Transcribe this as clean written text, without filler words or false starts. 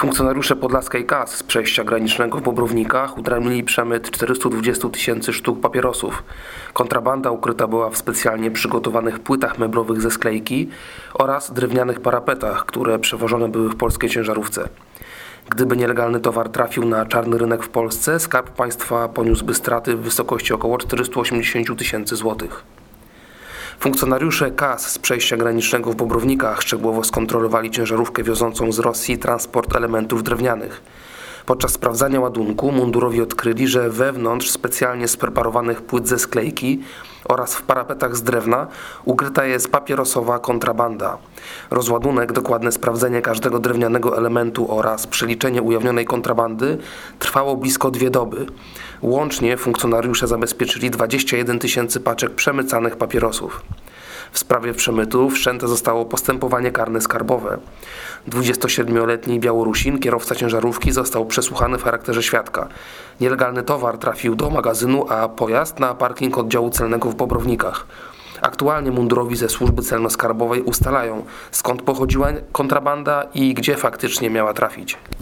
Funkcjonariusze podlaskiej KAS z przejścia granicznego w Bobrownikach utarnęli przemyt 420 000 sztuk papierosów. Kontrabanda ukryta była w specjalnie przygotowanych płytach meblowych ze sklejki oraz drewnianych parapetach, które przewożone były w polskiej ciężarówce. Gdyby nielegalny towar trafił na czarny rynek w Polsce, Skarb Państwa poniósłby straty w wysokości około 480 000 złotych. Funkcjonariusze KAS z przejścia granicznego w Bobrownikach szczegółowo skontrolowali ciężarówkę wiozącą z Rosji transport elementów drewnianych. Podczas sprawdzania ładunku mundurowi odkryli, że wewnątrz specjalnie spreparowanych płyt ze sklejki oraz w parapetach z drewna ukryta jest papierosowa kontrabanda. Rozładunek, dokładne sprawdzenie każdego drewnianego elementu oraz przeliczenie ujawnionej kontrabandy trwało blisko 2 doby. Łącznie funkcjonariusze zabezpieczyli 21 000 paczek przemycanych papierosów. W sprawie przemytu wszczęte zostało postępowanie karne skarbowe. 27-letni Białorusin, kierowca ciężarówki, został przesłuchany w charakterze świadka. Nielegalny towar trafił do magazynu, a pojazd na parking oddziału celnego w Bobrownikach. Aktualnie mundurowi ze służby celno-skarbowej ustalają, skąd pochodziła kontrabanda i gdzie faktycznie miała trafić.